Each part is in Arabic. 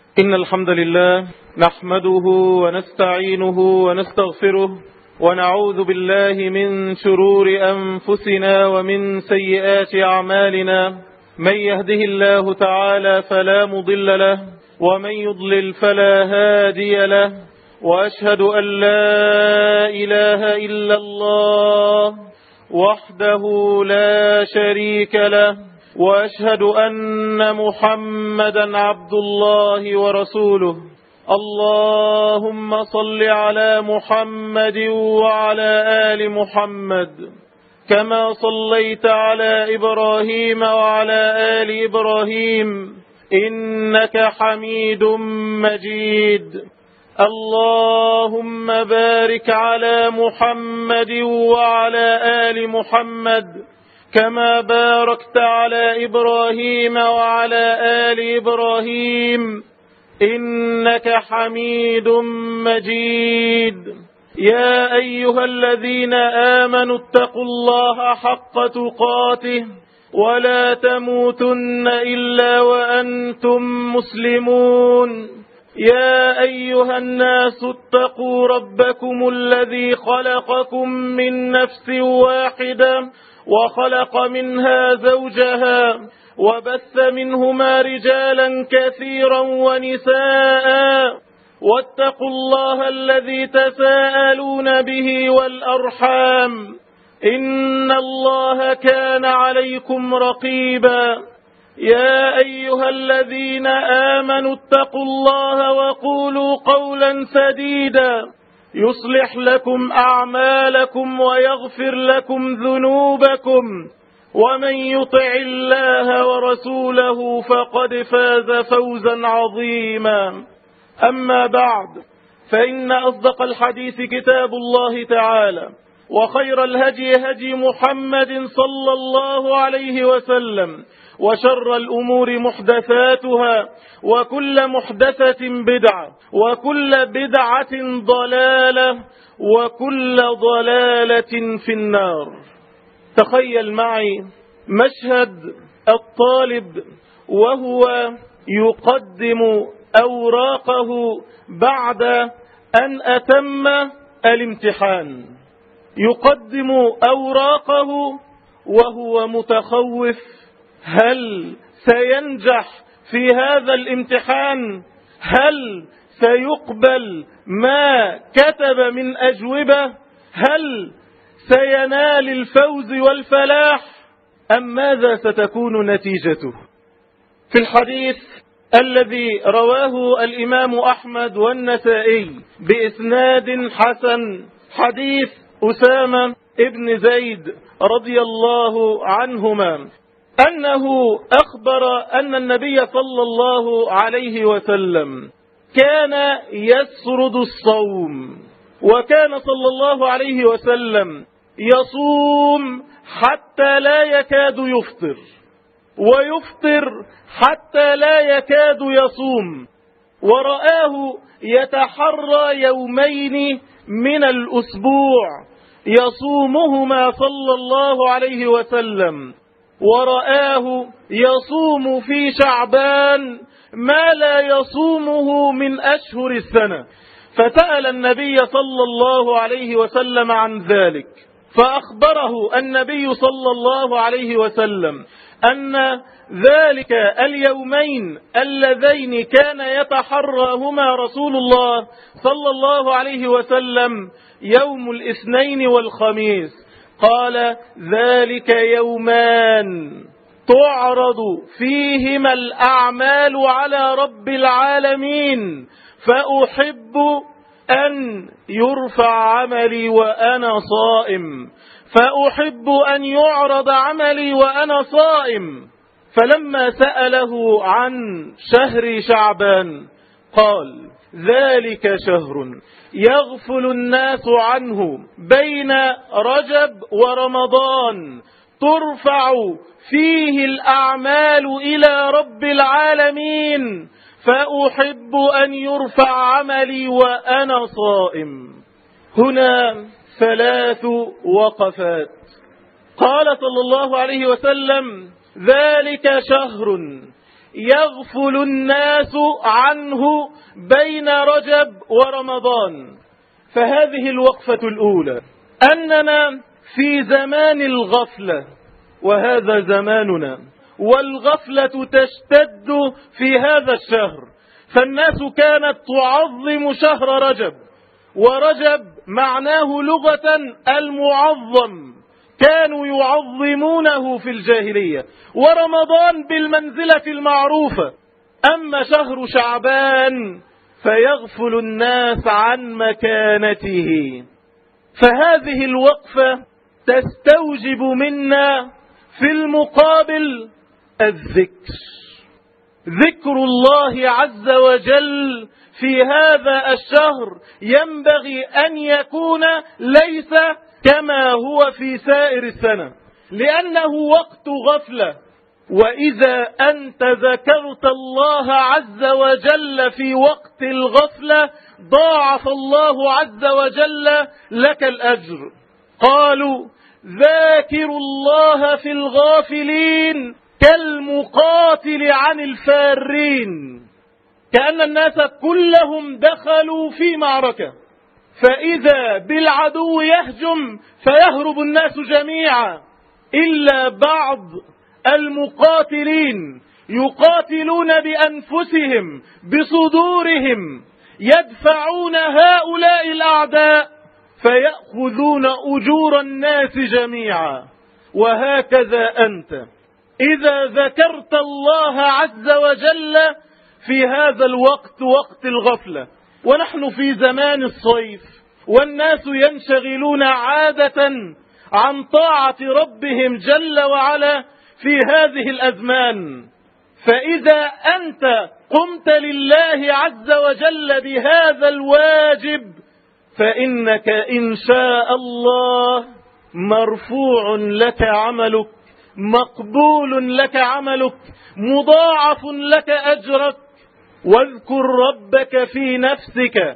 إن الحمد لله نحمده ونستعينه ونستغفره ونعوذ بالله من شرور أنفسنا ومن سيئات أعمالنا. من يهده الله تعالى فلا مضل له ومن يضلل فلا هادي له، وأشهد أن لا إله إلا الله وحده لا شريك له، وأشهد أن محمدا عبد الله ورسوله. اللهم صل على محمد وعلى آل محمد كما صليت على إبراهيم وعلى آل إبراهيم إنك حميد مجيد. اللهم بارك على محمد وعلى آل محمد كما باركت على إبراهيم وعلى آل إبراهيم إنك حميد مجيد. يا أيها الذين آمنوا اتقوا الله حق تقاته ولا تموتن إلا وأنتم مسلمون. يا أيها الناس اتقوا ربكم الذي خلقكم من نفس واحدة وخلق منها زوجها وبث منهما رجالا كثيرا ونساء، واتقوا الله الذي تساءلون به والأرحام إن الله كان عليكم رقيبا. يا أيها الذين آمنوا اتقوا الله وقولوا قولا سديدا يصلح لكم أعمالكم ويغفر لكم ذنوبكم، ومن يطع الله ورسوله فقد فاز فوزا عظيما. أما بعد، فإن أصدق الحديث كتاب الله تعالى، وخير الهدي هدي محمد صلى الله عليه وسلم، وشر الأمور محدثاتها، وكل محدثة بدعة، وكل بدعة ضلالة، وكل ضلالة في النار. تخيل معي مشهد الطالب وهو يقدم أوراقه بعد أن أتم الامتحان، يقدم أوراقه وهو متخوف: هل سينجح في هذا الامتحان؟ هل سيقبل ما كتب من أجوبة؟ هل سينال الفوز والفلاح؟ أم ماذا ستكون نتيجته؟ في الحديث الذي رواه الإمام أحمد والنسائي بإسناد حسن، حديث أسامة ابن زيد رضي الله عنهما، أنه أخبر أن النبي صلى الله عليه وسلم كان يسرد الصوم، وكان صلى الله عليه وسلم يصوم حتى لا يكاد يفطر، ويفطر حتى لا يكاد يصوم، ورآه يتحرى يومين من الأسبوع يصومهما صلى الله عليه وسلم، ورآه يصوم في شعبان ما لا يصومه من أشهر السنة. فسأل النبي صلى الله عليه وسلم عن ذلك، فأخبره النبي صلى الله عليه وسلم أن ذلك اليومين اللذين كان يتحرىهما رسول الله صلى الله عليه وسلم يوم الاثنين والخميس. قال: ذلك يومان تعرض فيهما الأعمال على رب العالمين، فأحب أن يرفع عملي وأنا صائم، فأحب أن يعرض عملي وأنا صائم. فلما سأله عن شهر شعبان قال: ذلك شهر يغفل الناس عنه بين رجب ورمضان، ترفع فيه الأعمال إلى رب العالمين، فأحب أن يرفع عملي وأنا صائم. هنا 3 وقفات. قال صلى الله عليه وسلم: ذلك شهر يغفل الناس عنه بين رجب ورمضان. فهذه الوقفة الأولى، أننا في زمان الغفلة، وهذا زماننا، والغفلة تشتد في هذا الشهر. فالناس كانت تعظم شهر رجب، ورجب معناه لغة المعظم، كانوا يعظمونه في الجاهلية، ورمضان بالمنزلة المعروفة. أما شهر شعبان فيغفل الناس عن مكانته. فهذه الوقفة تستوجب منا في المقابل الذكر، ذكر الله عز وجل في هذا الشهر ينبغي أن يكون ليس كما هو في سائر السنة، لأنه وقت غفلة. وإذا أنت ذكرت الله عز وجل في وقت الغفلة ضاعف الله عز وجل لك الأجر. قالوا ذاكروا الله في الغافلين كالمقاتل عن الفارين، كأن الناس كلهم دخلوا في معركة، فإذا بالعدو يهجم فيهرب الناس جميعا إلا بعض المقاتلين يقاتلون بأنفسهم بصدورهم، يدفعون هؤلاء الأعداء فيأخذون أجور الناس جميعا. وهكذا أنت إذا ذكرت الله عز وجل في هذا الوقت، وقت الغفلة، ونحن في زمان الصيف والناس ينشغلون عادة عن طاعة ربهم جل وعلا في هذه الأزمان، فإذا أنت قمت لله عز وجل بهذا الواجب فإنك إن شاء الله مرفوع لك عملك، مقبول لك عملك، مضاعف لك أجرك. واذكر ربك في نفسك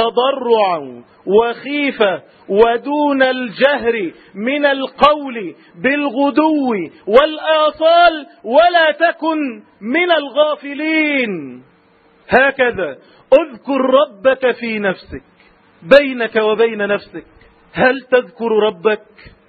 تضرعا وخيفة ودون الجهر من القول بالغدو والآصال ولا تكن من الغافلين. هكذا اذكر ربك في نفسك، بينك وبين نفسك. هل تذكر ربك؟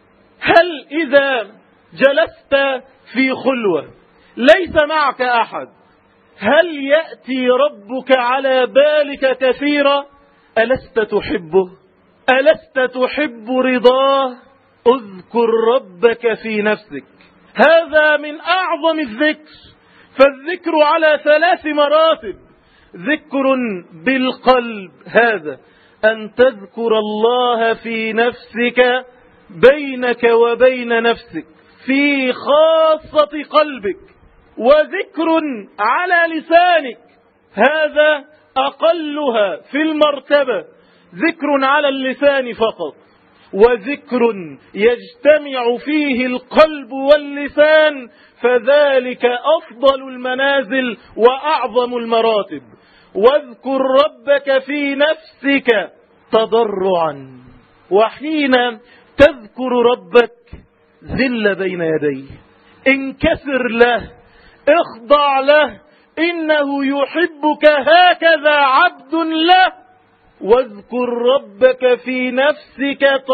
هل إذا جلست في خلوة ليس معك أحد هل يأتي ربك على بالك كثيرا؟ ألست تحبه؟ ألست تحب رضاه؟ اذكر ربك في نفسك. هذا من أعظم الذكر. فالذكر على 3 مراتب. ذكر بالقلب، هذا أن تذكر الله في نفسك بينك وبين نفسك في خاصة قلبك. وذكر على لسانك، هذا أقلها في المرتبة، ذكر على اللسان فقط. وذكر يجتمع فيه القلب واللسان، فذلك أفضل المنازل وأعظم المراتب. واذكر ربك في نفسك تضرعا، وحين تذكر ربك ذل بين يديه، انكسر له، اخضع له، إنه يحبك هكذا عبد له. واذكر ربك في نفسك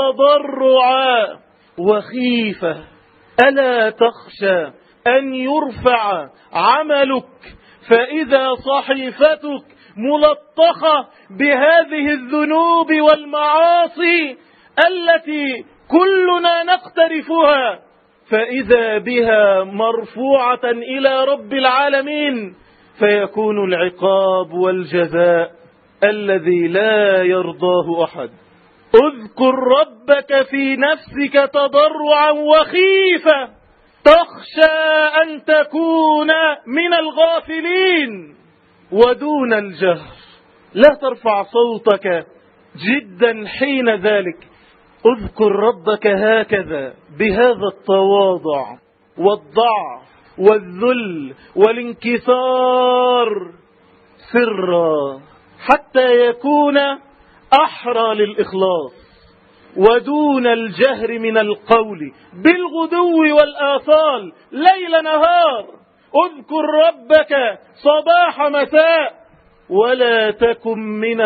تضرعا وخيفة، ألا تخشى أن يرفع عملك فإذا صحيفتك ملطخة بهذه الذنوب والمعاصي التي كلنا نقترفها، فإذا بها مرفوعة إلى رب العالمين، فيكون العقاب والجزاء الذي لا يرضاه أحد. اذكر ربك في نفسك تضرعا وخيفة، تخشى أن تكون من الغافلين. ودون الجهر، لا ترفع صوتك جدا حين ذلك. اذكر ربك هكذا بهذا التواضع والضعف والذل والانكسار سرا، حتى يكون أحرى للإخلاص. ودون الجهر من القول بالغدو والآصال، ليل نهار، اذكر ربك صباح مساء ولا تكن من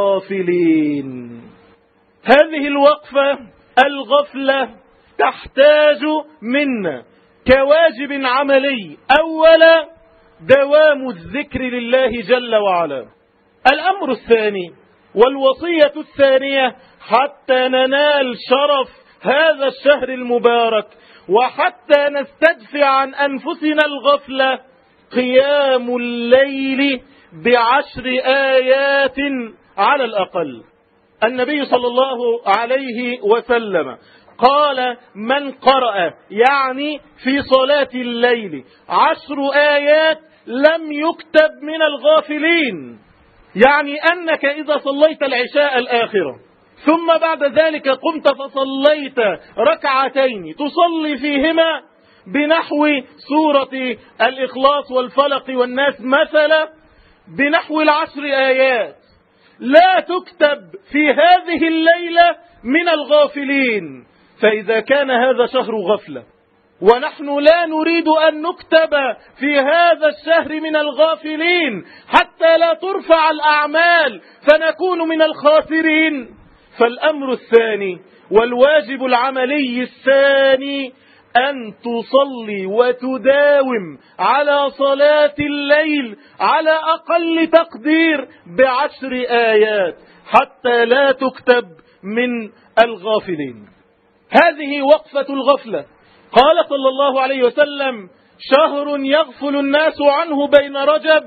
الغافلين. هذه الوقفة الغفلة تحتاج منا كواجب عملي أولا دوام الذكر لله جل وعلا. الأمر الثاني والوصية الثانية حتى ننال شرف هذا الشهر المبارك وحتى نستدفع عن أنفسنا الغفلة قيام الليل ب10 آيات على الأقل. النبي صلى الله عليه وسلم قال من قرأ يعني في صلاة الليل 10 آيات لم يكتب من الغافلين. يعني أنك إذا صليت العشاء الآخرة ثم بعد ذلك قمت فصليت ركعتين تصلي فيهما بنحو سورة الإخلاص والفلق والناس مثلا بنحو 10 آيات لا تكتب في هذه الليلة من الغافلين. فإذا كان هذا شهر غفلة ونحن لا نريد أن نكتب في هذا الشهر من الغافلين حتى لا ترفع الأعمال فنكون من الخاسرين، فالأمر الثاني والواجب العملي الثاني أن تصلي وتداوم على صلاة الليل على أقل تقدير ب10 آيات حتى لا تكتب من الغافلين. هذه وقفة الغفلة. قال صلى الله عليه وسلم شهر يغفل الناس عنه بين رجب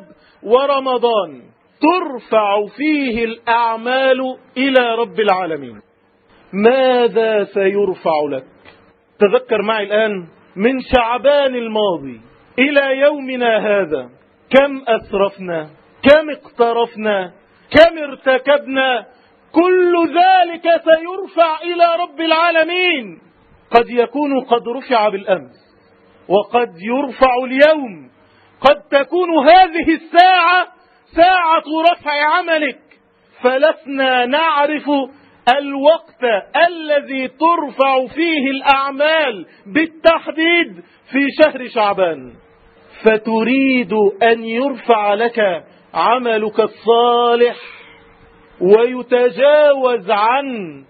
ورمضان ترفع فيه الأعمال إلى رب العالمين. ماذا سيرفع لك؟ تذكر معي الآن من شعبان الماضي إلى يومنا هذا كم أسرفنا، كم اقترفنا، كم ارتكبنا. كل ذلك سيرفع إلى رب العالمين. قد يكون قد رفع بالأمس وقد يرفع اليوم. قد تكون هذه الساعة ساعة رفع عملك، فلسنا نعرف الوقت الذي ترفع فيه الأعمال بالتحديد في شهر شعبان. فتريد أن يرفع لك عملك الصالح ويتجاوز عن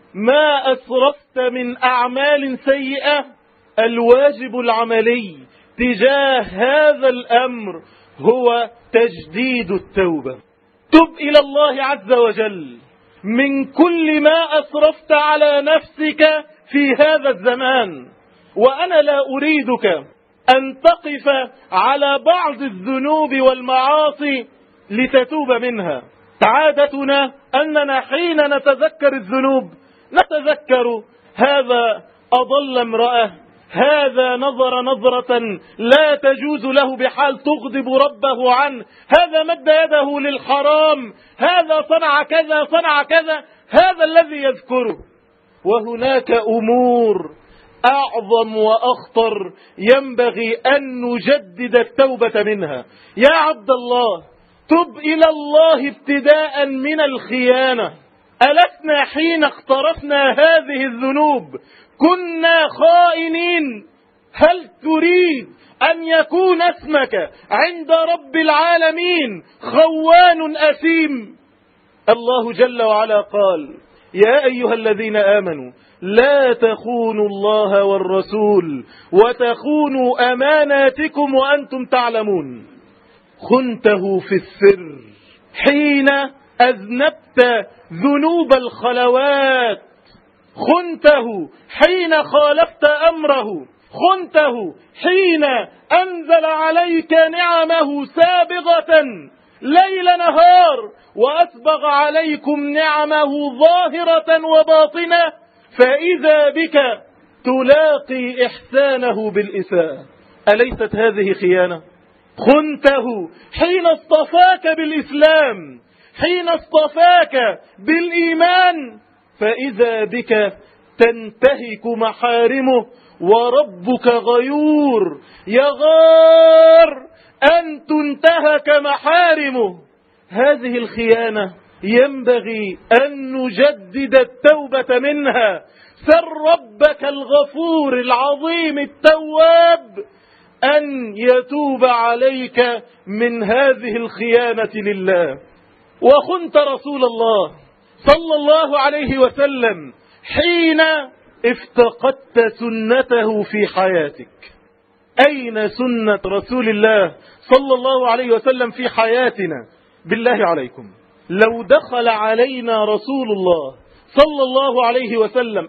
ما أسرفت من أعمال سيئة. الواجب العملي تجاه هذا الأمر هو تجديد التوبة. تب إلى الله عز وجل من كل ما أسرفت على نفسك في هذا الزمان. وأنا لا أريدك أن تقف على بعض الذنوب والمعاصي لتتوب منها. عادتنا أننا حين نتذكر الذنوب نتذكر هذا أضل امرأة، هذا نظر نظرة لا تجوز له بحال تغضب ربه عنه، هذا مد يده للحرام، هذا صنع كذا صنع كذا. هذا الذي يذكره. وهناك أمور أعظم وأخطر ينبغي أن نجدد التوبة منها. يا عبد الله تب إلى الله ابتداء من الخيانة. ألسنا حين اقترفنا هذه الذنوب كنا خائنين؟ هل تريد أن يكون اسمك عند رب العالمين خوان أثيم؟ الله جل وعلا قال يا أيها الذين آمنوا لا تخونوا الله والرسول وتخونوا أماناتكم وأنتم تعلمون. خنته في السر حين أذنبت ذنوب الخلوات، خنته حين خالفت أمره، خنته حين أنزل عليك نعمه سابغة ليل نهار وأسبغ عليكم نعمه ظاهرة وباطنة، فإذا بك تلاقي إحسانه بالإساءة. أليست هذه خيانة؟ خنته حين اصطفاك بالإسلام، حين اصطفاك بالإيمان، فإذا بك تنتهك محارمه وربك غيور يغار أن تنتهك محارمه. هذه الخيانة ينبغي أن نجدد التوبة منها. سر ربك الغفور العظيم التواب أن يتوب عليك من هذه الخيانة لله. وخنت رسول الله صلى الله عليه وسلم حين افتقدت سنته في حياتك. أين سنة رسول الله صلى الله عليه وسلم في حياتنا؟ بالله عليكم، لو دخل علينا رسول الله صلى الله عليه وسلم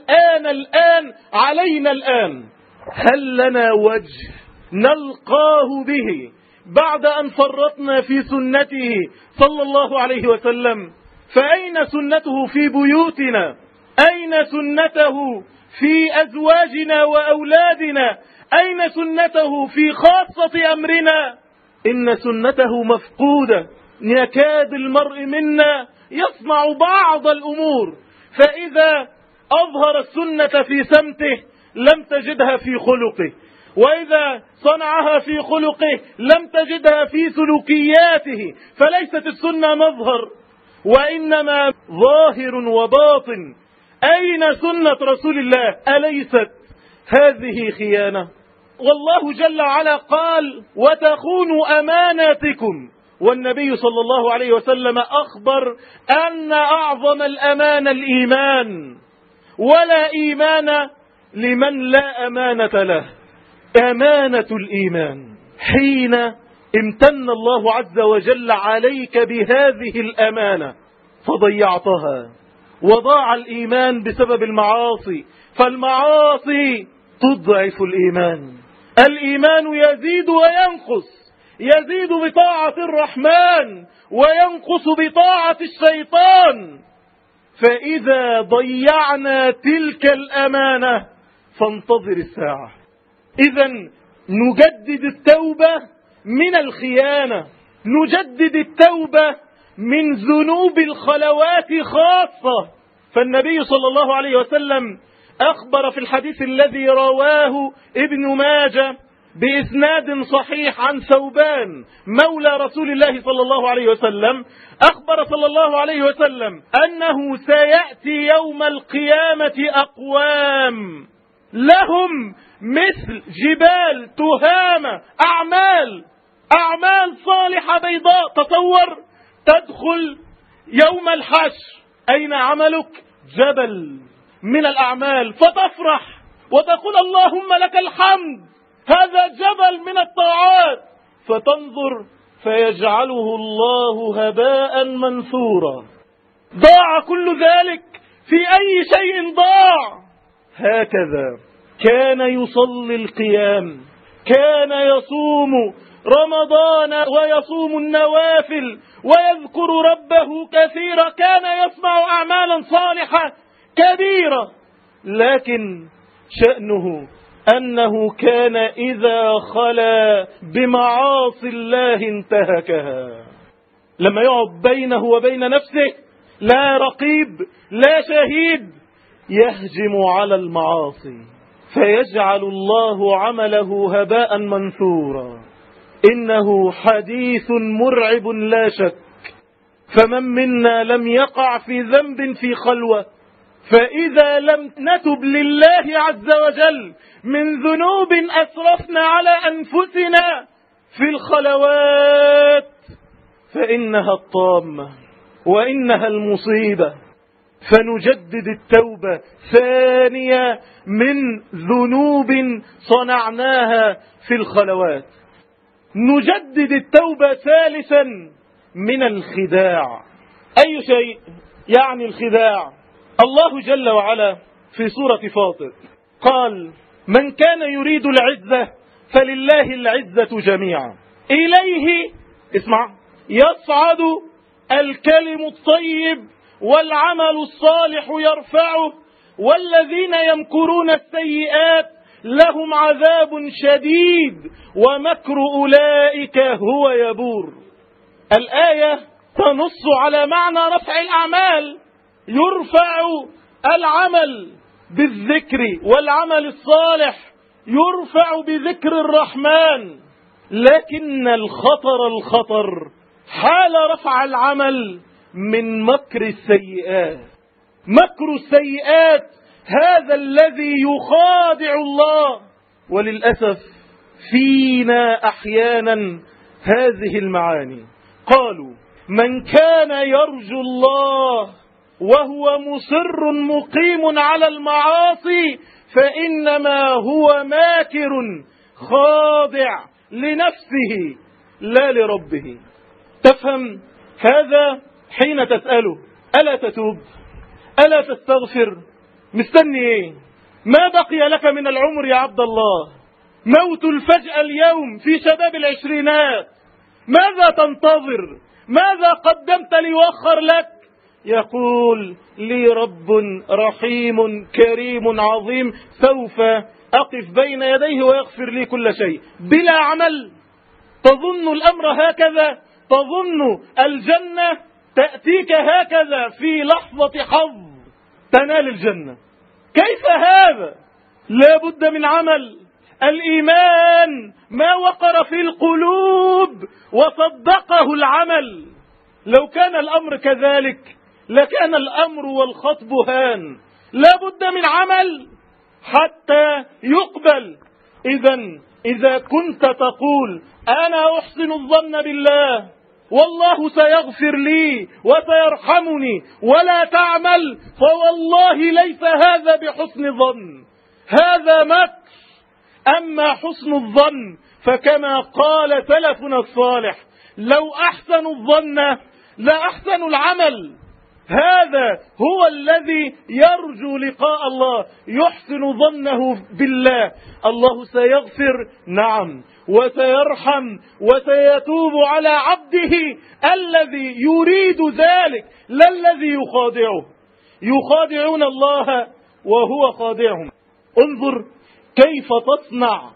الآن علينا الآن، هل لنا وجه نلقاه به بعد أن فرطنا في سنته صلى الله عليه وسلم؟ فأين سنته في بيوتنا؟ أين سنته في أزواجنا وأولادنا؟ أين سنته في خاصة أمرنا؟ إن سنته مفقودة. يكاد المرء منا يصنع بعض الأمور، فإذا أظهر السنة في سمته لم تجدها في خلقه، وإذا صنعها في خلقه لم تجدها في سلوكياته. فليست السنة مظهر، وإنما ظاهر وباطن. أين سنة رسول الله؟ أليست هذه خيانة؟ والله جل وعلا قال: وتخونوا أماناتكم. والنبي صلى الله عليه وسلم أخبر أن أعظم الأمانة الإيمان، ولا إيمان لمن لا أمانة له. أمانة الإيمان حين امتن الله عز وجل عليك بهذه الأمانة فضيعتها، وضاع الإيمان بسبب المعاصي، فالمعاصي تضعف الإيمان. الإيمان يزيد وينقص، يزيد بطاعة الرحمن وينقص بطاعة الشيطان. فإذا ضيعنا تلك الأمانة فانتظر الساعة. إذا نجدد التوبة من الخيانة، نجدد التوبة من ذنوب الخلوات خاصة. فالنبي صلى الله عليه وسلم أخبر في الحديث الذي رواه ابن ماجه بإسناد صحيح عن ثوبان مولى رسول الله صلى الله عليه وسلم، أخبر صلى الله عليه وسلم أنه سيأتي يوم القيامة أقوام لهم مثل جبال تهامة، أعمال صالحة بيضاء. تصور تدخل يوم الحشر، أين عملك؟ جبل من الأعمال، فتفرح وتقول اللهم لك الحمد، هذا جبل من الطاعات. فتنظر فيجعله الله هباء منثورا. ضاع كل ذلك. في أي شيء ضاع؟ هكذا كان يصلي القيام، كان يصوم رمضان ويصوم النوافل ويذكر ربه كثيرا، كان يصنع أعمالا صالحة كبيرة، لكن شأنه أنه كان إذا خلا بمعاصي الله انتهكها. لما يقعد بينه وبين نفسه لا رقيب لا شهيد، يهجم على المعاصي فيجعل الله عمله هباء منثورا. إنه حديث مرعب لا شك. فمن منا لم يقع في ذنب في خلوة، فإذا لم نتب لله عز وجل من ذنوب أسرفنا على أنفسنا في الخلوات فإنها الطامة وإنها المصيبة. فنجدد التوبة ثانية من ذنوب صنعناها في الخلوات. نجدد التوبة ثالثا من الخداع. أي شيء يعني الخداع؟ الله جل وعلا في سورة فاطر قال: من كان يريد العزة فلله العزة جميعا إليه اسمع يصعد الكلم الطيب والعمل الصالح يرفعه والذين يمكرون السيئات لهم عذاب شديد ومكر أولئك هو يبور. الآية تنص على معنى رفع الأعمال. يرفع العمل بالذكر والعمل الصالح يرفع بذكر الرحمن، لكن الخطر حال رفع العمل من مكر السيئات. مكر السيئات هذا الذي يخادع الله. وللأسف فينا أحيانا هذه المعاني. قالوا من كان يرجو الله وهو مصر مقيم على المعاصي فإنما هو ماكر خاضع لنفسه لا لربه. تفهم هذا حين تسأله ألا تتوب ألا تستغفر؟ مستني ايه؟ ما بقي لك من العمر يا عبد الله؟ موت الفجأة اليوم في شباب العشرينات، ماذا تنتظر؟ ماذا قدمت ليوخر لك؟ يقول لي رب رحيم كريم عظيم سوف أقف بين يديه ويغفر لي كل شيء. بلا عمل تظن الأمر هكذا؟ تظن الجنة تأتيك هكذا في لحظة حظ تنال الجنة؟ كيف هذا؟ لا بد من عمل. الإيمان ما وقر في القلوب وصدقه العمل. لو كان الأمر كذلك لكان الأمر والخطب هان. لا بد من عمل حتى يقبل. إذا كنت تقول أنا أحسن الظن بالله والله سيغفر لي وسيرحمني ولا تعمل، فوالله ليس هذا بحسن ظن، هذا مكر. أما حسن الظن فكما قال سلفنا الصالح لو أحسنوا الظن لأحسنوا العمل. هذا هو الذي يرجو لقاء الله، يحسن ظنه بالله. الله سيغفر نعم وسيرحم وسيتوب على عبده الذي يريد ذلك لا الذي يخادعه. يخادعون الله وهو خادعهم. انظر كيف تصنع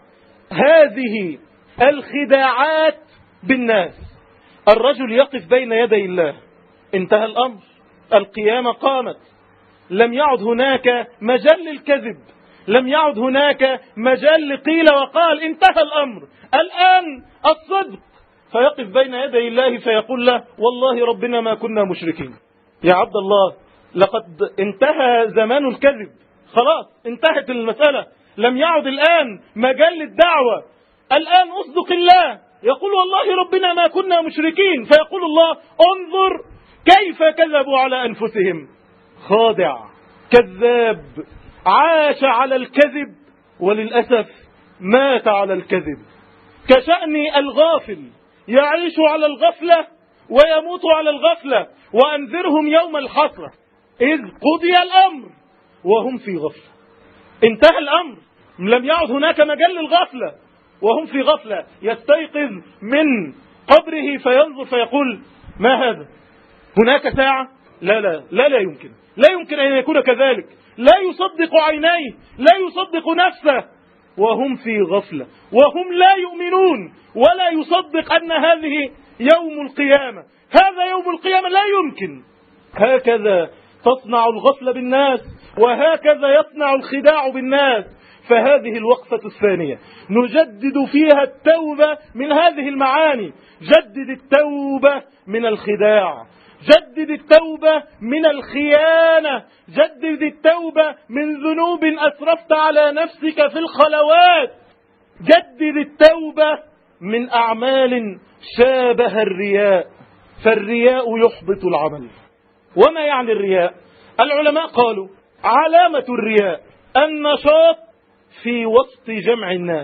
هذه الخداعات بالناس. الرجل يقف بين يدي الله، انتهى الأمر، القيامة قامت، لم يعد هناك مجال للكذب، لم يعد هناك مجال لقيل وقال، انتهى الأمر، الآن الصدق. فيقف بين يدي الله فيقول له والله ربنا ما كنا مشركين. يا عبد الله لقد انتهى زمان الكذب، خلاص انتهت المسألة، لم يعد الآن مجال للدعوة، الآن أصدق الله. يقول والله ربنا ما كنا مشركين، فيقول الله انظر كيف كذبوا على أنفسهم. خادع كذاب عاش على الكذب وللأسف مات على الكذب. كشأن الغافل يعيش على الغفلة ويموت على الغفلة. وأنذرهم يوم الحسرة إذ قضي الأمر وهم في غفلة. انتهى الأمر، لم يعد هناك مجال للغفلة وهم في غفلة. يستيقظ من قبره فينظر فيقول ما هذا؟ هناك ساعة؟ لا يمكن، لا يمكن أن يكون كذلك. لا يصدق عينيه، لا يصدق نفسه، وهم في غفلة وهم لا يؤمنون ولا يصدق أن هذه يوم القيامة. هذا يوم القيامة لا يمكن. هكذا تصنع الغفلة بالناس وهكذا يصنع الخداع بالناس. فهذه الوقفة الثانية نجدد فيها التوبة من هذه المعاني. جدد التوبة من الخداع، جدد التوبة من الخيانة، جدد التوبة من ذنوب أسرفت على نفسك في الخلوات، جدد التوبة من أعمال شابه الرياء، فالرياء يحبط العمل. وما يعني الرياء؟ العلماء قالوا علامة الرياء النشاط في وسط جمع الناس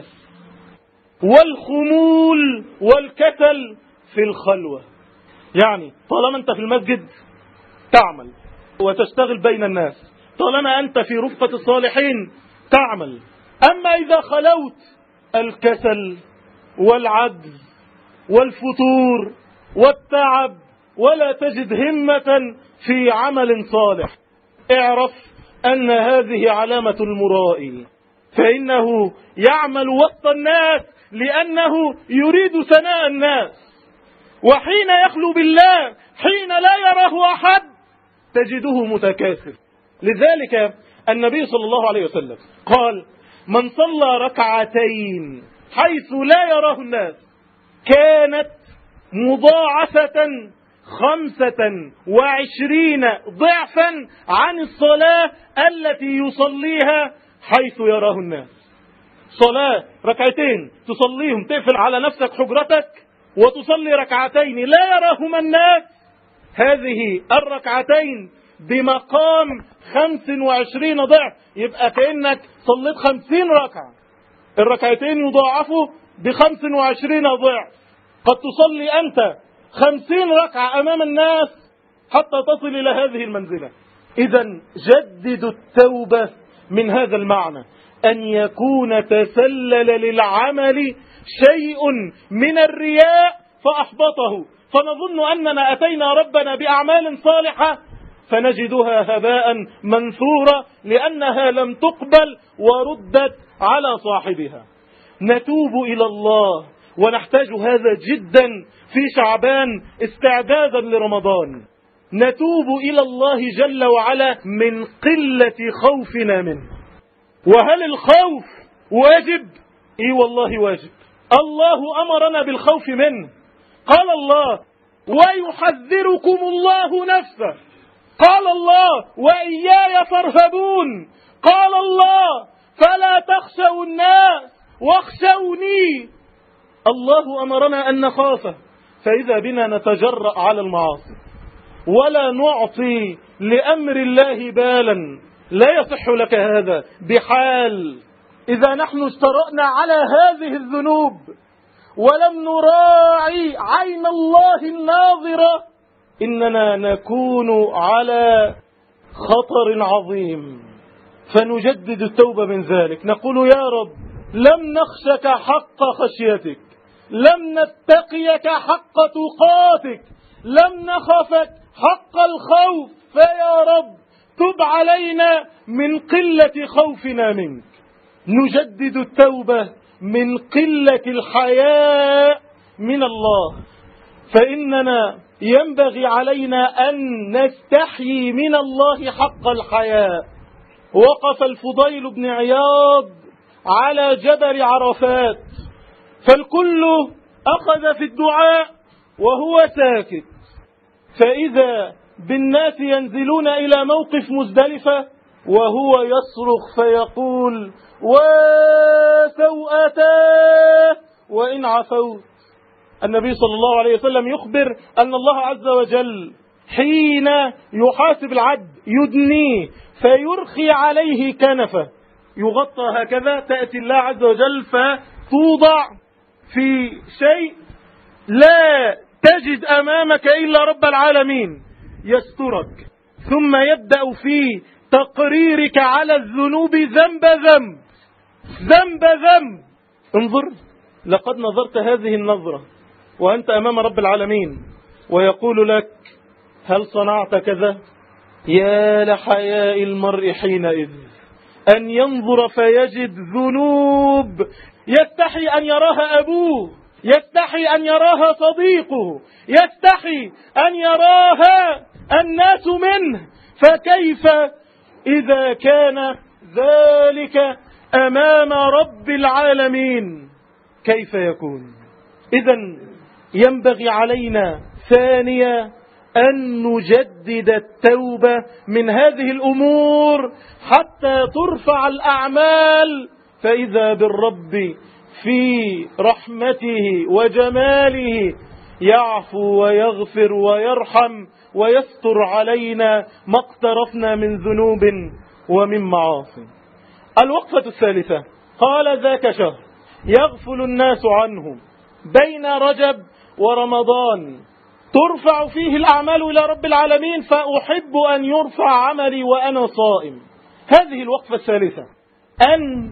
والخمول والكسل في الخلوة. يعني طالما أنت في المسجد تعمل وتشتغل بين الناس، طالما أنت في رفقة الصالحين تعمل. أما إذا خلوت الكسل والعجز والفتور والتعب ولا تجد همة في عمل صالح، اعرف أن هذه علامة المرائي، فإنه يعمل وسط الناس لأنه يريد ثناء الناس. وحين يخلو بالله، حين لا يراه أحد، تجده متكاسل. لذلك النبي صلى الله عليه وسلم قال من صلى ركعتين حيث لا يراه الناس كانت مضاعفة 25 ضعفا عن الصلاة التي يصليها حيث يراه الناس. صلاة ركعتين تصليهم تقفل على نفسك حجرتك وتصلي ركعتين لا يراهما الناس، هذه الركعتين بمقام 25 ضعف، يبقى كأنك صليت 50 ركعة. الركعتين يضاعفوا ب25 ضعف. قد تصلي أنت 50 ركعة أمام الناس حتى تصل إلى هذه المنزلة. إذا جددوا التوبة من هذا المعنى، أن يكون تسلل للعمل شيء من الرياء فأحبطه، فنظن أننا أتينا ربنا بأعمال صالحة فنجدها هباء منثورا لأنها لم تقبل وردت على صاحبها. نتوب إلى الله، ونحتاج هذا جدا في شعبان استعدادا لرمضان. نتوب إلى الله جل وعلا من قلة خوفنا منه. وهل الخوف واجب؟ إيه والله واجب. الله أمرنا بالخوف منه. قال الله: ويحذركم الله نفسه. قال الله: وإياي فارهبون. قال الله: فلا تخشوا الناس واخشوني. الله أمرنا أن نخافه، فإذا بنا نتجرأ على المعاصي ولا نعطي لأمر الله بالا. لا يصح لك هذا بحال. إذا نحن استرأنا على هذه الذنوب ولم نراعي عين الله الناظرة إننا نكون على خطر عظيم، فنجدد التوبة من ذلك. نقول: يا رب، لم نخشك حق خشيتك، لم نتقيك حق تقاتك، لم نخفك حق الخوف، فيا رب تب علينا من قلة خوفنا منك. نجدد التوبة من قلة الحياء من الله، فإننا ينبغي علينا أن نستحيي من الله حق الحياء. وقف الفضيل بن عياض على جبل عرفات، فالكل أخذ في الدعاء وهو ساكت، فإذا بالناس ينزلون إلى موقف مزدلفة وهو يصرخ فيقول: وسوءتاه وإن عفوت. النبي صلى الله عليه وسلم يخبر أن الله عز وجل حين يحاسب العبد يدنيه فيرخي عليه كنفه يغطى هكذا، تأتي الله عز وجل فتوضع في شيء لا تجد أمامك إلا رب العالمين يسترك، ثم يبدأ في تقريرك على الذنوب ذنب ذنب ذنب ذنب. انظر، لقد نظرت هذه النظرة وأنت أمام رب العالمين ويقول لك: هل صنعت كذا؟ يا لحياء المرء حينئذ أن ينظر فيجد ذنوب يستحي أن يراها أبوه، يستحي أن يراها صديقه، يستحي أن يراها الناس منه، فكيف إذا كان ذلك أمام رب العالمين؟ كيف يكون؟ إذن ينبغي علينا ثانيا أن نجدد التوبة من هذه الأمور حتى ترفع الأعمال، فإذا بالرب في رحمته وجماله يعفو ويغفر ويرحم ويستر علينا ما اقترفنا من ذنوب ومن معاصي. الوقفة الثالثة: قال: ذاك شهر يغفل الناس عنه بين رجب ورمضان ترفع فيه الأعمال إلى رب العالمين، فأحب أن يرفع عملي وأنا صائم. هذه الوقفة الثالثة، أن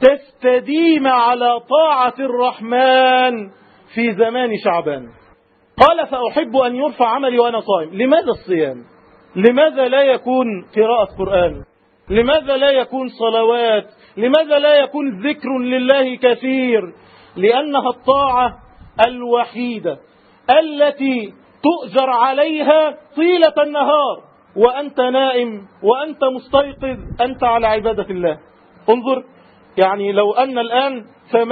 تستديم على طاعة الرحمن في زمان شعبان. قال: فأحب أن يرفع عملي وأنا صائم. لماذا الصيام؟ لماذا لا يكون قراءة قرآن؟ لماذا لا يكون صلوات؟ لماذا لا يكون ذكر لله كثير؟ لأنها الطاعة الوحيدة التي تؤجر عليها طيلة النهار، وأنت نائم وأنت مستيقظ أنت على عبادة الله. انظر، يعني لو أن الآن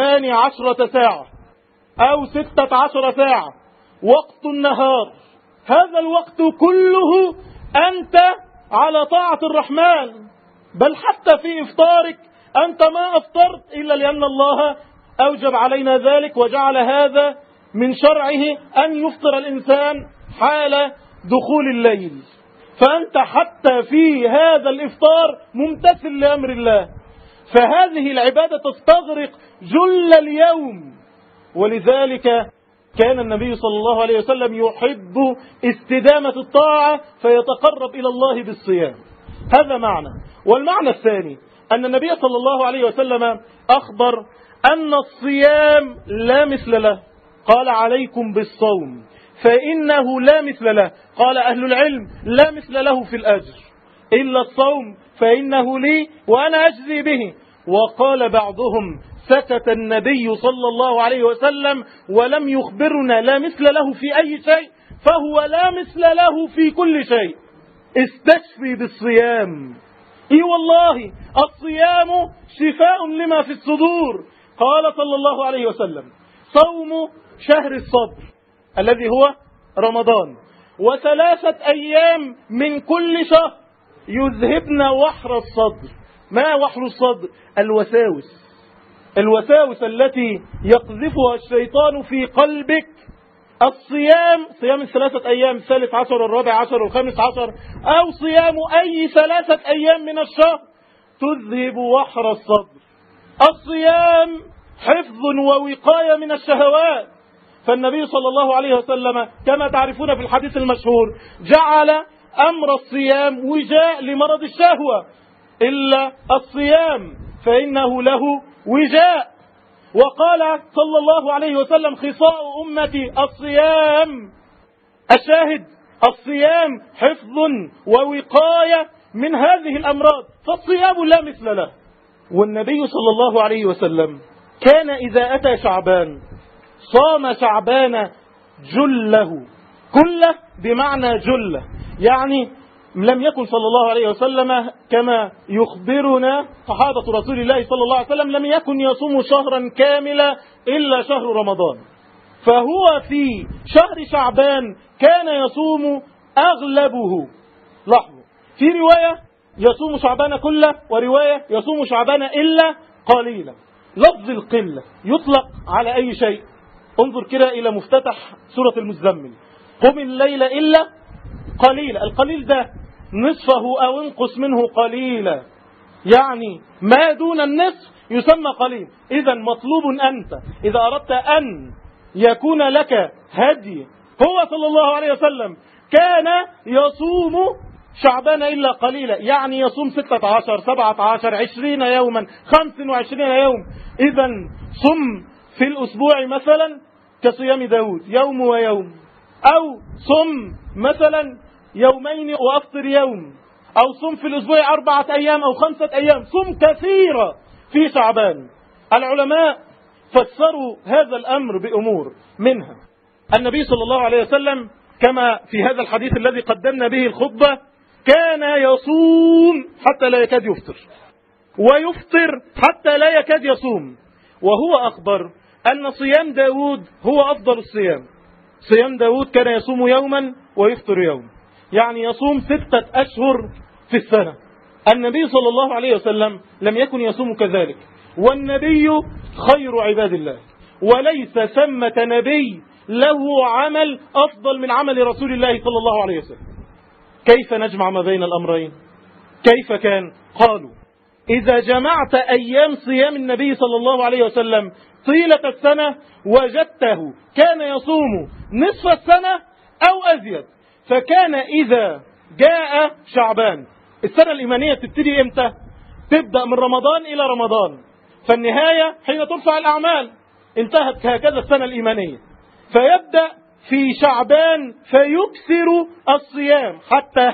18 ساعة أو 16 ساعة وقت النهار، هذا الوقت كله أنت على طاعة الرحمن، بل حتى في إفطارك أنت ما أفطرت إلا لأن الله أوجب علينا ذلك وجعل هذا من شرعه أن يفطر الإنسان حال دخول الليل، فأنت حتى في هذا الإفطار ممتثل لأمر الله، فهذه العبادة تستغرق جل اليوم. ولذلك كان النبي صلى الله عليه وسلم يحب استدامة الطاعة فيتقرب إلى الله بالصيام. هذا معنى. والمعنى الثاني أن النبي صلى الله عليه وسلم أخبر أن الصيام لا مثل له، قال عليكم بالصوم فإنه لا مثل له. قال أهل العلم لا مثل له في الأجر إلا الصوم فإنه لي وأنا أجزي به. وقال بعضهم سكت النبي صلى الله عليه وسلم ولم يخبرنا لا مثل له في أي شيء، فهو لا مثل له في كل شيء. استشفي بالصيام. اي والله الصيام شفاء لما في الصدور. قال صلى الله عليه وسلم صوم شهر الصبر الذي هو رمضان و3 أيام من كل شهر يذهبن وحر الصدر. ما وحر الصدر؟ الوساوس التي يقذفها الشيطان في قلبك. الصيام صيام 3 أيام، 13 14 15 أو صيام أي 3 أيام من الشهر تذهب وحر الصدر. الصيام حفظ ووقاية من الشهوات. فالنبي صلى الله عليه وسلم كما تعرفون في الحديث المشهور جعل أمر الصيام وجاء لمرض الشهوة، إلا الصيام فإنه له وجاء. وقال صلى الله عليه وسلم خصاء أمتي الصيام. الشاهد الصيام حفظ ووقاية من هذه الأمراض، فالصيام لا مثل له. والنبي صلى الله عليه وسلم كان إذا أتى شعبان صام شعبان جله. كله بمعنى جله، يعني لم يكن صلى الله عليه وسلم كما يخبرنا صحابة رسول الله صلى الله عليه وسلم لم يكن يصوم شهرا كاملا إلا شهر رمضان، فهو في شهر شعبان كان يصوم أغلبه. لاحظوا في رواية يصوم شعبان كله ورواية يصوم شعبان إلا قليلا. لفظ القلة يطلق على أي شيء. انظر كده إلى مفتتح سورة المزمل قم الليل إلا قليلا. القليل ده نصفه أو انقص منه قليلا، يعني ما دون النصف يسمى قليل. إذا مطلوب أنت إذا أردت أن يكون لك هدي، هو صلى الله عليه وسلم كان يصوم شعبان إلا قليلا، يعني يصوم 16 17 20 يوما 25 يوم. إذا صم في الأسبوع مثلا كصيام داود يوم ويوم، أو صم مثلا يومين وأفطر يوم، أو صم في الأسبوع 4 أيام أو 5 أيام. صم كثيرة في شعبان. العلماء فسروا هذا الأمر بأمور، منها النبي صلى الله عليه وسلم كما في هذا الحديث الذي قدمنا به الخطبة كان يصوم حتى لا يكاد يفطر، ويفطر حتى لا يكاد يصوم. وهو أخبر أن صيام داود هو أفضل الصيام. صيام داود كان يصوم يوما ويفطر يوم، يعني يصوم 6 أشهر في السنة. النبي صلى الله عليه وسلم لم يكن يصوم كذلك، والنبي خير عباد الله، وليس ثمة نبي له عمل أفضل من عمل رسول الله صلى الله عليه وسلم. كيف نجمع ما بين الأمرين؟ كيف كان؟ قالوا إذا جمعت أيام صيام النبي صلى الله عليه وسلم طيلة السنة وجدته كان يصوم نصف السنة أو أزيد. فكان إذا جاء شعبان، السنة الإيمانية تبتدي إمتى؟ تبدأ من رمضان إلى رمضان، فالنهاية حين ترفع الأعمال. انتهت هكذا السنة الإيمانية، فيبدأ في شعبان فيكثر الصيام حتى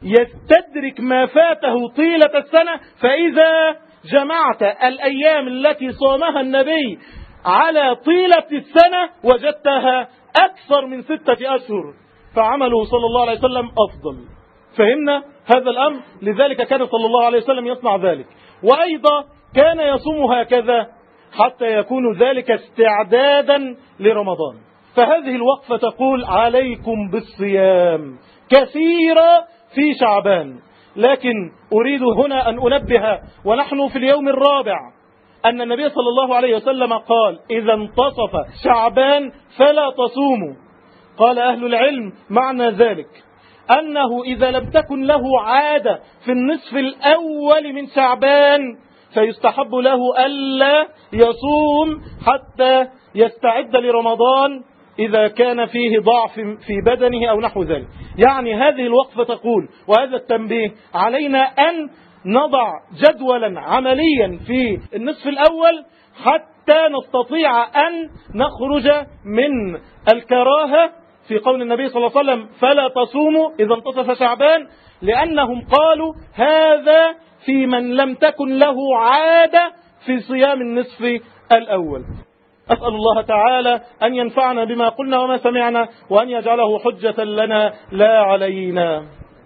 يستدرك ما فاته طيلة السنة. فإذا جمعت الأيام التي صامها النبي على طيلة السنة وجدتها أكثر من 6 أشهر، فعمله صلى الله عليه وسلم أفضل. فهمنا هذا الأمر؟ لذلك كان صلى الله عليه وسلم يصنع ذلك، وأيضا كان يصوم هكذا حتى يكون ذلك استعدادا لرمضان. فهذه الوقفة تقول عليكم بالصيام كثيرا في شعبان. لكن أريد هنا أن أنبه ونحن في اليوم الرابع أن النبي صلى الله عليه وسلم قال إذا انتصف شعبان فلا تصوموا. قال أهل العلم معنى ذلك أنه إذا لم تكن له عادة في النصف الأول من شعبان فيستحب له ألا يصوم حتى يستعد لرمضان إذا كان فيه ضعف في بدنه أو نحو ذلك. يعني هذه الوقفة تقول وهذا التنبيه علينا أن نضع جدولا عمليا في النصف الأول حتى نستطيع أن نخرج من الكراهة في قول النبي صلى الله عليه وسلم فلا تصوموا إذا انتصف شعبان، لأنهم قالوا هذا في من لم تكن له عادة في صيام النصف الأول. أسأل الله تعالى أن ينفعنا بما قلنا وما سمعنا وأن يجعله حجة لنا لا علينا.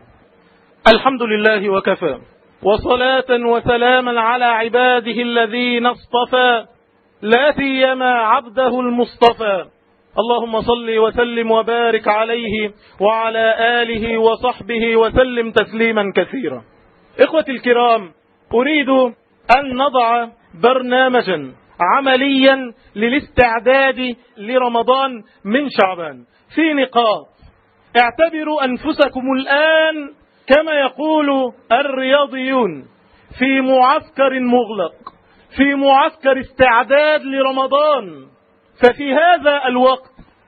الحمد لله وكفى، وصلاة وسلاما على عباده الذين اصطفى، لا سيما عبده المصطفى. اللهم صل وسلم وبارك عليه وعلى آله وصحبه وسلم تسليما كثيرا. إخوتي الكرام، أريد أن نضع برنامجا عمليا للاستعداد لرمضان من شعبان في نقاط. اعتبروا أنفسكم الآن كما يقول الرياضيون في معسكر مغلق، في معسكر استعداد لرمضان. ففي هذا الوقت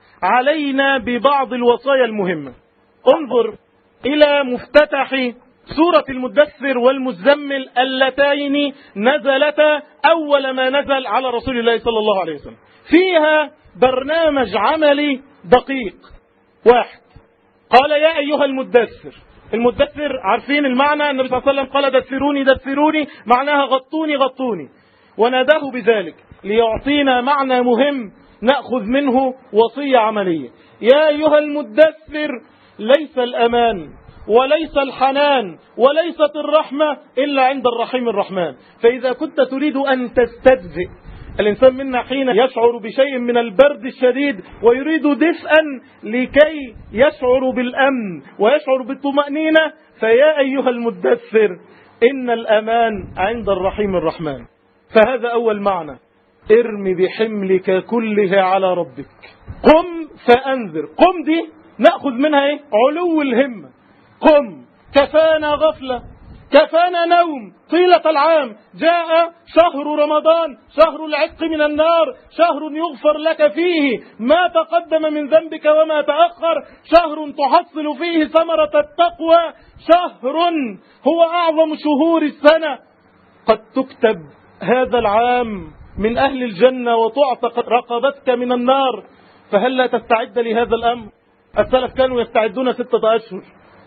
علينا ببعض الوصايا المهمة. انظر إلى مفتتح سورة المدثر والمزمل اللتين نزلتا أول ما نزل على رسول الله صلى الله عليه وسلم. فيها برنامج عملي دقيق. واحد، قال يا أيها المدثر. المدثر عارفين المعنى، النبي صلى الله عليه وسلم قال دثروني دثروني، معناها غطوني غطوني، وناداه بذلك ليعطينا معنى مهم نأخذ منه وصية عملية. يا أيها المدثر، ليس الأمان وليس الحنان وليست الرحمة إلا عند الرحيم الرحمن. فإذا كنت تريد أن تستدفئ، الإنسان منا حين يشعر بشيء من البرد الشديد ويريد دفئا لكي يشعر بالأمن ويشعر بالطمأنينة، فيا أيها المدثر إن الأمان عند الرحيم الرحمن. فهذا أول معنى، ارمي بحملك كلها على ربك. قم فأنذر. قم دي نأخذ منها ايه؟ علو الهمة. قم، كفانا غفلة، كفانا نوم طيلة العام. جاء شهر رمضان، شهر العتق من النار، شهر يغفر لك فيه ما تقدم من ذنبك وما تأخر، شهر تحصل فيه ثمرة التقوى، شهر هو أعظم شهور السنة. قد تكتب هذا العام من أهل الجنة وتعتق رقبتك من النار. فهل لا تستعد لهذا الأمر؟ السلف كانوا يستعدون 6 أشهر،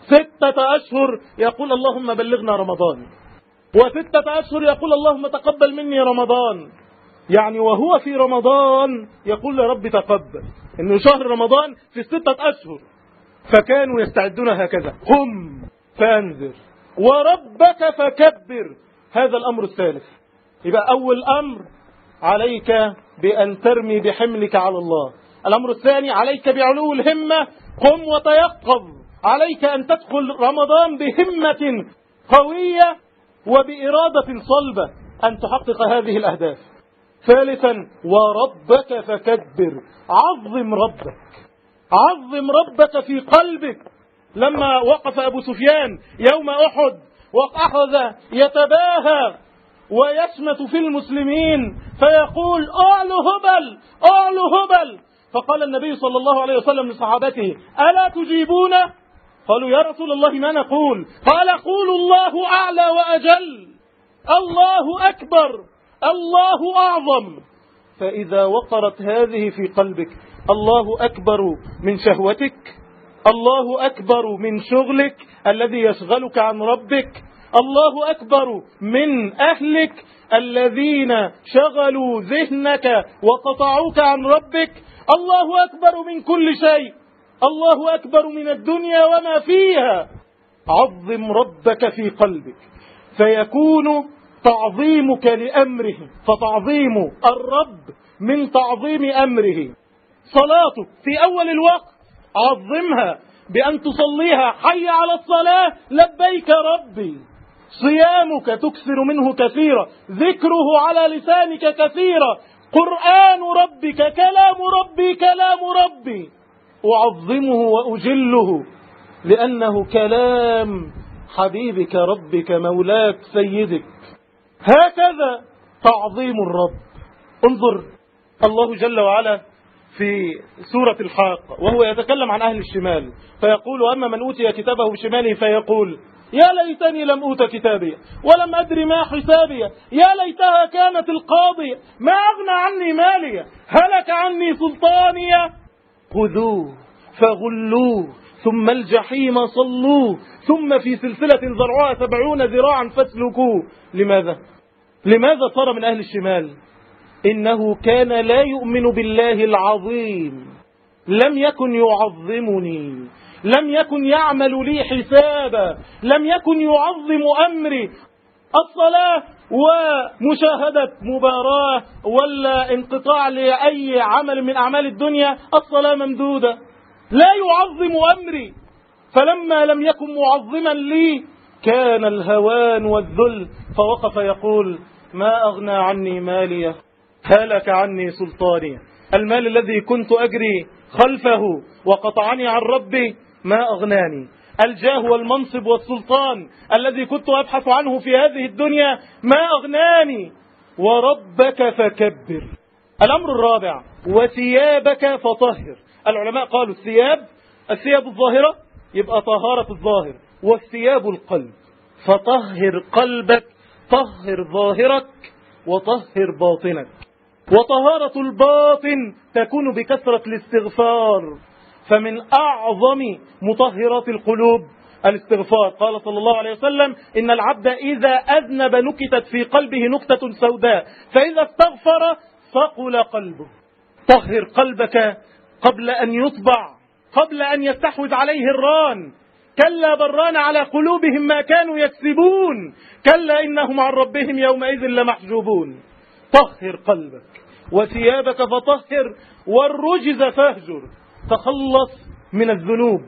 6 أشهر يقول اللهم بلغنا رمضان، و6 أشهر يقول اللهم تقبل مني رمضان. يعني وهو في رمضان يقول يا رب تقبل، إنه شهر رمضان في 6 أشهر. فكانوا يستعدون هكذا. قم فانذر وربك فكبر. هذا الأمر الثالث. يبقى أول أمر عليك بأن ترمي بحملك على الله. الأمر الثاني عليك بعلو الهمة. قم وتيقظ. عليك أن تدخل رمضان بهمة قوية وبإرادة صلبة أن تحقق هذه الأهداف. ثالثا وربك فكبر. عظم ربك، عظم ربك في قلبك. لما وقف أبو سفيان يوم أحد وأخذ يتباهى ويشمت في المسلمين فيقول أعلو هبل أعلو هبل، فقال النبي صلى الله عليه وسلم لصحابته ألا تجيبون؟ قالوا يا رسول الله ما نقول؟ قال قولوا الله أعلى وأجل، الله أكبر، الله أعظم. فإذا وقرت هذه في قلبك، الله أكبر من شهوتك، الله أكبر من شغلك الذي يشغلك عن ربك، الله أكبر من أهلك الذين شغلوا ذهنك وقطعوك عن ربك، الله أكبر من كل شيء، الله أكبر من الدنيا وما فيها. عظم ربك في قلبك فيكون تعظيمك لأمره، فتعظيم الرب من تعظيم أمره. صلاتك في أول الوقت عظمها بأن تصليها حي على الصلاة لبيك ربي، صيامك تكثر منه كثيرا، ذكره على لسانك كثيرا، قرآن ربك كلام ربي كلام ربي، أعظمه وأجله لأنه كلام حبيبك ربك مولاك سيدك. هكذا تعظيم الرب. انظر الله جل وعلا في سورة الحاقة وهو يتكلم عن أهل الشمال فيقول: أما من أوتي كتابه بشماله فيقول: يا ليتني لم أوت كتابي ولم أدر ما حسابي، يا ليتها كانت القاضية ما أغنى عني مالية، هلك عني سلطانية. خذوه فغلوه ثم الجحيم صلوه ثم في سلسلة ذرعها 70 ذراعا فاسلكوه. لماذا صار من أهل الشمال؟ إنه كان لا يؤمن بالله العظيم، لم يكن يعظمني، لم يكن يعمل لي حسابا، لم يكن يعظم أمري. الصلاة ومشاهدة مباراة ولا انقطاع لأي عمل من أعمال الدنيا، الصلاة ممدودة، لا يعظم أمري. فلما لم يكن معظما لي كان الهوان والذل، فوقف يقول: ما أغنى عني مالية، هلك عني سلطاني. المال الذي كنت أجري خلفه وقطعني عن ربي ما أغناني، الجاه والمنصب والسلطان الذي كنت أبحث عنه في هذه الدنيا ما أغناني. وربك فكبر. الأمر الرابع: وثيابك فطهر. العلماء قالوا الثياب الظاهرة يبقى طهارة الظاهر، والثياب القلب، فطهر قلبك، طهر ظاهرك وطهر باطنك. وطهارة الباطن تكون بكثرة الاستغفار، فمن أعظم مطهرات القلوب الاستغفار. قال صلى الله عليه وسلم: إن العبد إذا أذنب نكتت في قلبه نكتة سوداء فإذا استغفر ثقل قلبه. طهر قلبك قبل أن يطبع، قبل أن يستحوذ عليه الران. كلا بران على قلوبهم ما كانوا يكسبون، كلا إنهم عن ربهم يومئذ لمحجوبون. طهر قلبك وثيابك فطهر، والرجز فاهجر. تخلص من الذنوب،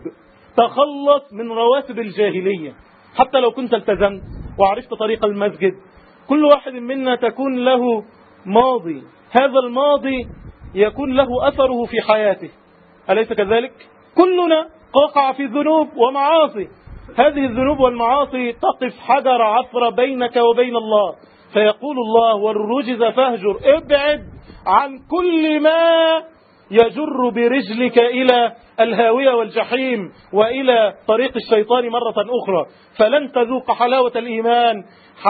تخلص من رواتب الجاهلية. حتى لو كنت التزمت وعرفت طريق المسجد، كل واحد منا تكون له ماضي، هذا الماضي يكون له أثره في حياته، أليس كذلك؟ كلنا وقع في ذنوب ومعاصي، هذه الذنوب والمعاصي تقف حجر عثرة بينك وبين الله. فيقول الله: والرجز فاهجر، ابعد عن كل ما يجر برجلك إلى الهاوية والجحيم وإلى طريق الشيطان مرة أخرى. فلن تذوق حلاوة الإيمان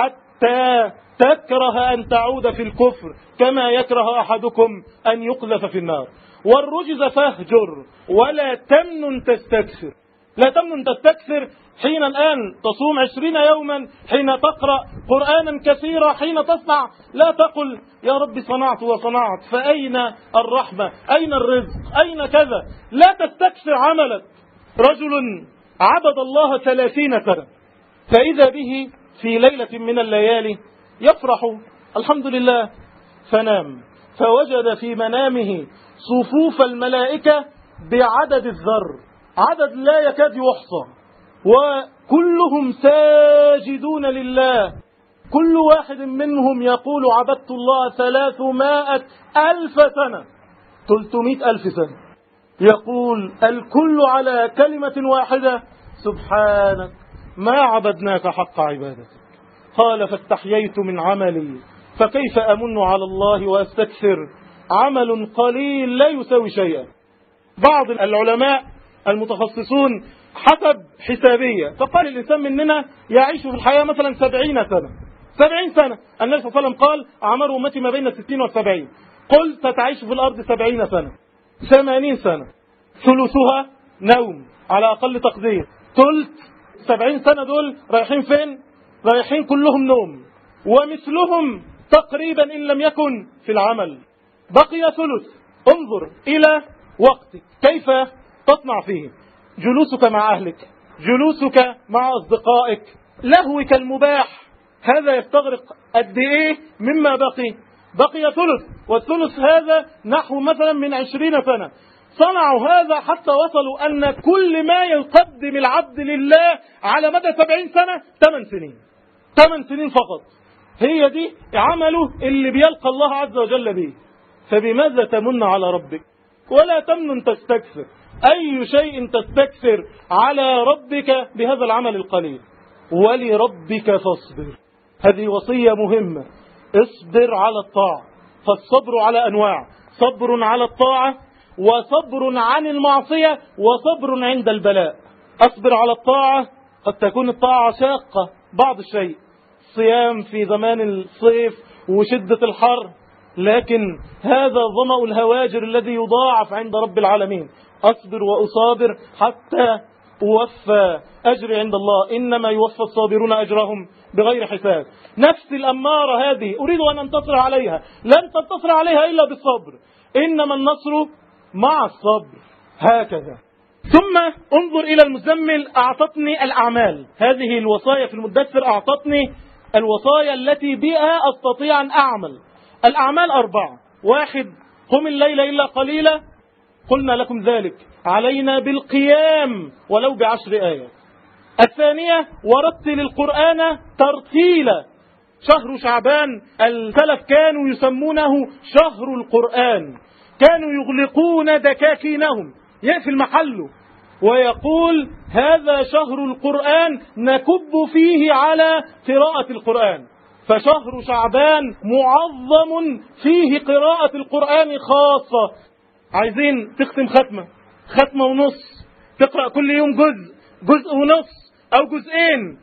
حتى تكره أن تعود في الكفر كما يكره أحدكم أن يقذف في النار. والرجز فاهجر ولا تمنن تستكثر. لا تمنن تستكثر حين الآن تصوم 20 يوما، حين تقرأ قرآنا كثيرا، حين تصنع، لا تقل: يا رب صنعت وصنعت فأين الرحمة، أين الرزق، أين كذا. لا تستكثر عملك. رجل عبد الله 30 سنة فإذا به في ليلة من الليالي يفرح الحمد لله، فنام فوجد في منامه صفوف الملائكة بعدد الذر، عدد لا يكاد يحصى، وكلهم ساجدون لله. كل واحد منهم يقول: عبدت الله 300,000 سنة، 300,000 سنة. يقول الكل على كلمة واحدة: سبحانك ما عبدناك حق عبادتك. قال: فاستحييت من عملي، فكيف أمن على الله وأستكثر؟ عمل قليل لا يساوي شيئا. بعض العلماء المتخصصون حسب حسابية فقال: الإنسان مننا يعيش في الحياة مثلا 70 سنة. 70 سنة. النبي صلى الله عليه وسلم قال: أعمار أمتي ما بين 60 و70. قلت تعيش في الأرض 70 سنة، 80 سنة، ثلثها نوم على أقل تقدير. ثلث 70 سنة دول رايحين فين؟ رايحين كلهم نوم، ومثلهم تقريبا إن لم يكن في العمل. بقي ثلث. انظر إلى وقتك كيف تصنع فيه. جلوسك مع أهلك، جلوسك مع أصدقائك، لهوك المباح، هذا يستغرق قد إيه مما بقي ثلث، والثلث هذا نحو مثلا من 20 سنة. صنعوا هذا حتى وصلوا أن كل ما يقدم العبد لله على مدى 70 سنة 8 سنين. 8 سنين فقط، هي دي عمله اللي بيلقى الله عز وجل به. فبماذا تمن على ربك؟ ولا تمن تستكثر، أي شيء تستكثر على ربك بهذا العمل القليل. ولربك فاصبر، هذه وصية مهمة. اصبر على الطاعة، فالصبر على أنواع: صبر على الطاعة، وصبر عن المعصية، وصبر عند البلاء. أصبر على الطاعة، قد تكون الطاعة شاقة بعض الشيء، صيام في زمان الصيف وشدة الحر، لكن هذا ظمأ الهواجر الذي يضاعف عند رب العالمين. أصبر وأصابر حتى أوفى أجري عند الله، إنما يوفى الصابرون أجرهم بغير حساب. نفس الأمارة هذه أريد أن أنتصر عليها، لن تنتصر عليها إلا بالصبر، إنما النصر مع الصبر. هكذا. ثم انظر إلى المزمل، أعطتني الأعمال، هذه الوصايا في المدثر أعطتني الوصايا التي بها أستطيع أن أعمل. الأعمال 4: 1. قم الليل إلا قليلا، قلنا لكم ذلك، علينا بالقيام ولو ب10 آيات. 2. ورتل القرآن ترتيلا، شهر شعبان السلف كانوا يسمونه شهر القرآن، كانوا يغلقون دكاكينهم، يقفل محله ويقول هذا شهر القرآن نكب فيه على قراءة القرآن. فشهر شعبان معظم فيه قراءة القرآن خاصة. عايزين تختم ختمة ونص، تقرأ كل يوم جزء ونص أو جزئين،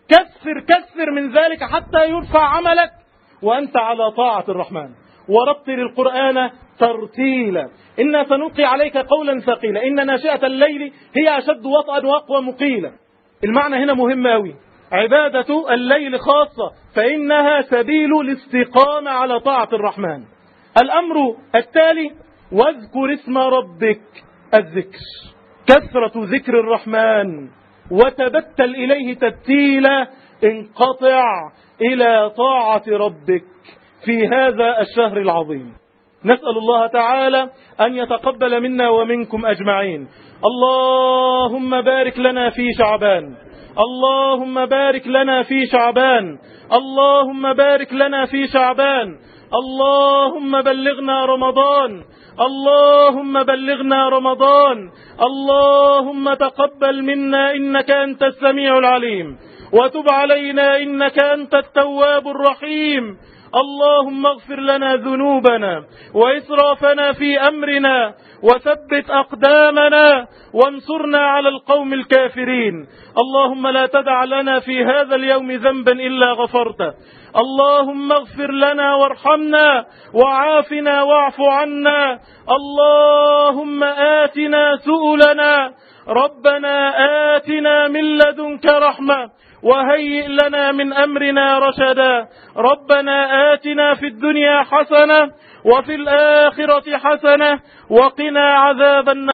كثر من ذلك حتى يرفع عملك وأنت على طاعة الرحمن. ورتل القرآن ترتيلا، إنا سنلقي عليك قولا ثقيلا، إن ناشئة الليل هي أشد وطئا وأقوى مقيلا. المعنى هنا مهم أوي، عبادة الليل خاصة، فإنها سبيل الاستقامة على طاعة الرحمن. الأمر التالي: واذكر اسم ربك، الذكر، كثرة ذكر الرحمن، وتبتل إليه تبتيلا، انقطع إلى طاعة ربك في هذا الشهر العظيم. نسأل الله تعالى أن يتقبل منا ومنكم أجمعين. اللهم بارك لنا في شعبان، اللهم بارك لنا في شعبان، اللهم بارك لنا في شعبان، اللهم بلغنا رمضان، اللهم بلغنا رمضان، اللهم تقبل منا إنك أنت السميع العليم، وتب علينا إنك أنت التواب الرحيم. اللهم اغفر لنا ذنوبنا وإسرافنا في أمرنا، وثبت أقدامنا، وانصرنا على القوم الكافرين. اللهم لا تدع لنا في هذا اليوم ذنبا إلا غفرته. اللهم اغفر لنا وارحمنا وعافنا واعف عنا. اللهم آتنا سؤلنا، ربنا آتنا من لدنك رحمة وهيئ لنا من أمرنا رشدا. ربنا آتنا في الدنيا حسنة وفي الآخرة حسنة وقنا عذاب النار.